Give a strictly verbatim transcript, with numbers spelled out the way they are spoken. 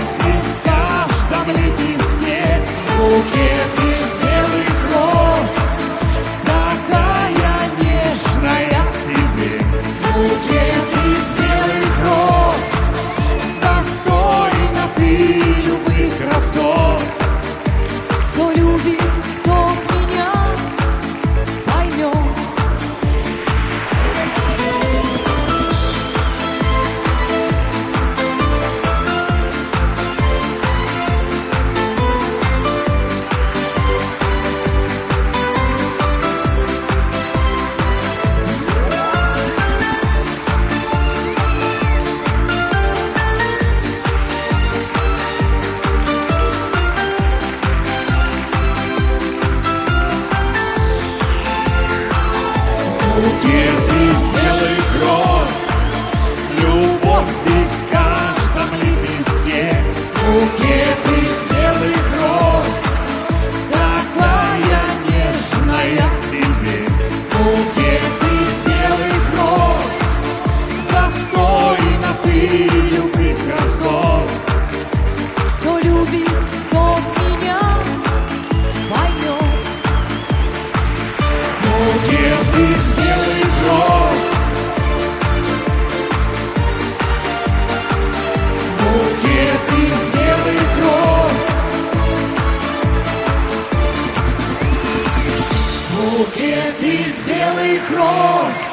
здесь в каждом лепестке, букет из белых роз, такая нежная тебе. Букет из белых роз, достойна ты любых красот. Кто любит, тот меня поймет. Букет из белых роз, любовь здесь в каждом лепестке. Букет из белых роз, такая нежная тебе. Букет из белых роз, достойна ты любых красот. Кто любит, тот меня поймет. Букет из белых роз, букет из белых роз, букет из белых роз.